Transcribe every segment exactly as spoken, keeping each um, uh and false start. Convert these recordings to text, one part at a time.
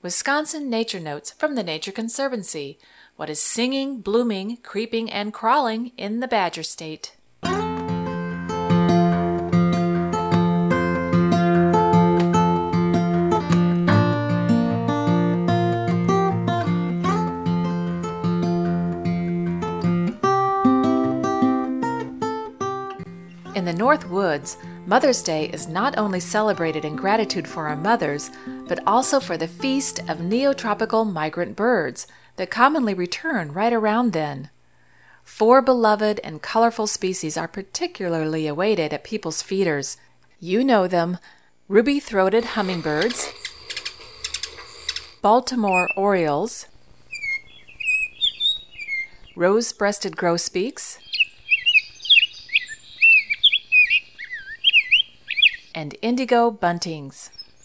Wisconsin Nature Notes from the Nature Conservancy. What is singing, blooming, creeping, and crawling in the Badger State? In the North Woods, Mother's Day is not only celebrated in gratitude for our mothers, but also for the feast of neotropical migrant birds that commonly return right around then. Four beloved and colorful species are particularly awaited at people's feeders. You know them: ruby-throated hummingbirds, Baltimore orioles, rose-breasted grosbeaks, and indigo buntings.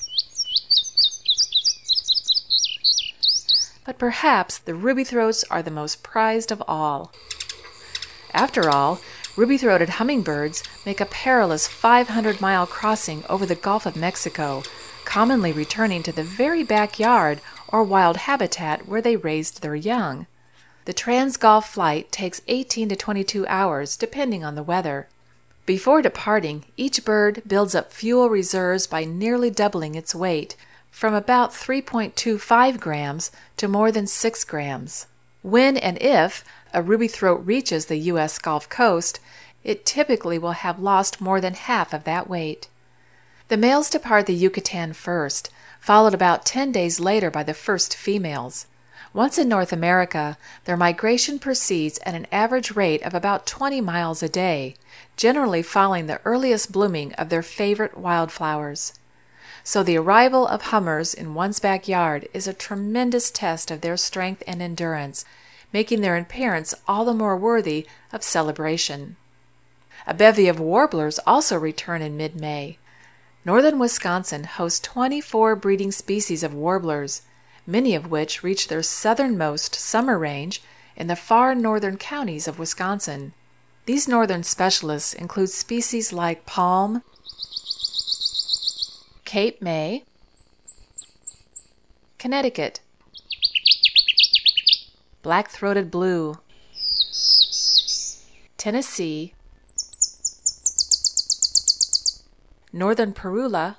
But perhaps the ruby-throats are the most prized of all. After all, ruby-throated hummingbirds make a perilous five hundred mile crossing over the Gulf of Mexico, commonly returning to the very backyard or wild habitat where they raised their young. The trans-Gulf flight takes eighteen to twenty-two hours, depending on the weather. Before departing, each bird builds up fuel reserves by nearly doubling its weight, from about three point two five grams to more than six grams. When and if a ruby throat reaches the U S Gulf Coast, it typically will have lost more than half of that weight. The males depart the Yucatan first, followed about ten days later by the first females. Once in North America, their migration proceeds at an average rate of about twenty miles a day, generally following the earliest blooming of their favorite wildflowers. So the arrival of hummers in one's backyard is a tremendous test of their strength and endurance, making their appearance all the more worthy of celebration. A bevy of warblers also return in mid-May. Northern Wisconsin hosts twenty-four breeding species of warblers, many of which reach their southernmost summer range in the far northern counties of Wisconsin. These northern specialists include species like palm, Cape May, Connecticut, black-throated blue, Tennessee, northern parula,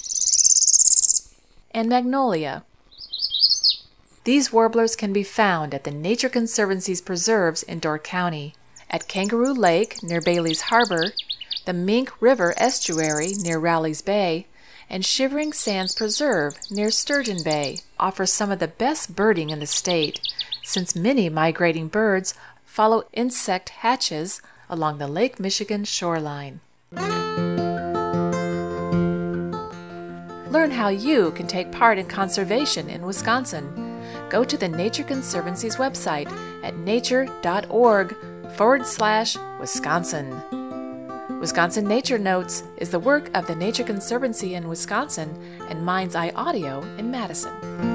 and magnolia. These warblers can be found at the Nature Conservancy's preserves in Door County, at Kangaroo Lake near Bailey's Harbor, the Mink River Estuary near Rowley's Bay, and Shivering Sands Preserve near Sturgeon Bay offer some of the best birding in the state, since many migrating birds follow insect hatches along the Lake Michigan shoreline. Learn how you can take part in conservation in Wisconsin. Go to the Nature Conservancy's website at nature.org forward slash Wisconsin. Wisconsin Nature Notes is the work of the Nature Conservancy in Wisconsin and Mind's Eye Audio in Madison.